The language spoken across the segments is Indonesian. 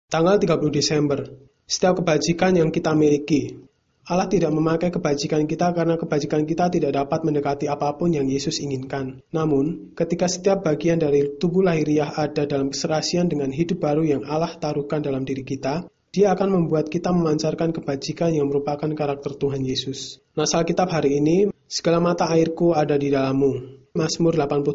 Tanggal 30 Desember. Setiap kebajikan yang kita miliki. Allah tidak memakai kebajikan kita karena kebajikan kita tidak dapat mendekati apapun yang Yesus inginkan. Namun, ketika setiap bagian dari tubuh lahiriah ada dalam keserasian dengan hidup baru yang Allah taruhkan dalam diri kita, Dia akan membuat kita memancarkan kebajikan yang merupakan karakter Tuhan Yesus. Nas Alkitab hari ini, segala mata airku ada di dalammu. Mazmur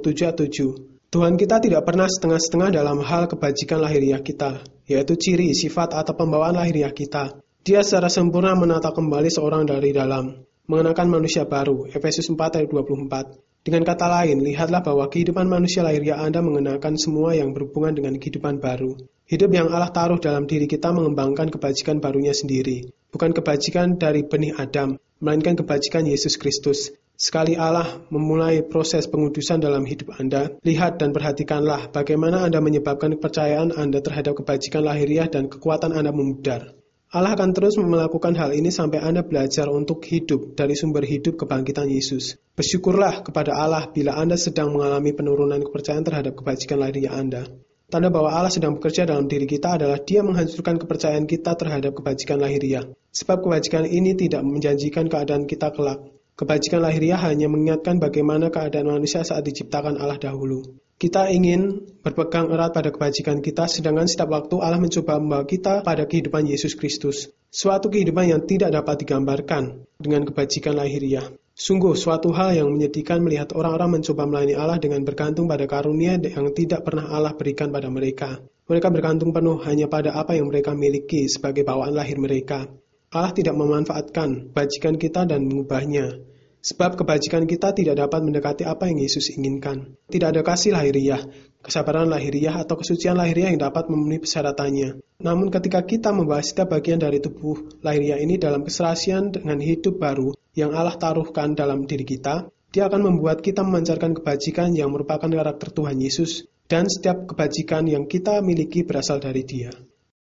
87:7. Tuhan kita tidak pernah setengah-setengah dalam hal kebajikan lahiriah kita, yaitu ciri, sifat, atau pembawaan lahiriah kita. Dia secara sempurna menata kembali seorang dari dalam, mengenakan manusia baru, Efesus 4:24. Dengan kata lain, lihatlah bahwa kehidupan manusia lahiriah Anda mengenakan semua yang berhubungan dengan kehidupan baru. Hidup yang Allah taruh dalam diri kita mengembangkan kebajikan barunya sendiri, bukan kebajikan dari benih Adam, melainkan kebajikan Yesus Kristus. Sekali Allah memulai proses pengudusan dalam hidup Anda, lihat dan perhatikanlah bagaimana Anda menyebabkan kepercayaan Anda terhadap kebajikan lahiriah dan kekuatan Anda memudar. Allah akan terus melakukan hal ini sampai Anda belajar untuk hidup dari sumber hidup kebangkitan Yesus. Bersyukurlah kepada Allah bila Anda sedang mengalami penurunan kepercayaan terhadap kebajikan lahiriah Anda. Tanda bahwa Allah sedang bekerja dalam diri kita adalah Dia menghancurkan kepercayaan kita terhadap kebajikan lahiriah. Sebab kebajikan ini tidak menjanjikan keadaan kita kelak. Kebajikan lahiriah hanya mengingatkan bagaimana keadaan manusia saat diciptakan Allah dahulu. Kita ingin berpegang erat pada kebajikan kita, sedangkan setiap waktu Allah mencoba membawa kita pada kehidupan Yesus Kristus. Suatu kehidupan yang tidak dapat digambarkan dengan kebajikan lahiriah. Sungguh suatu hal yang menyedihkan melihat orang-orang mencoba melayani Allah dengan bergantung pada karunia yang tidak pernah Allah berikan pada mereka. Mereka bergantung penuh hanya pada apa yang mereka miliki sebagai bawaan lahir mereka. Allah tidak memanfaatkan kebajikan kita dan mengubahnya. Sebab kebajikan kita tidak dapat mendekati apa yang Yesus inginkan. Tidak ada kasih lahiriah, kesabaran lahiriah, atau kesucian lahiriah yang dapat memenuhi persyaratannya. Namun ketika kita membahas setiap bagian dari tubuh lahiriah ini dalam keserasian dengan hidup baru yang Allah taruhkan dalam diri kita, Dia akan membuat kita memancarkan kebajikan yang merupakan karakter Tuhan Yesus, dan setiap kebajikan yang kita miliki berasal dari Dia.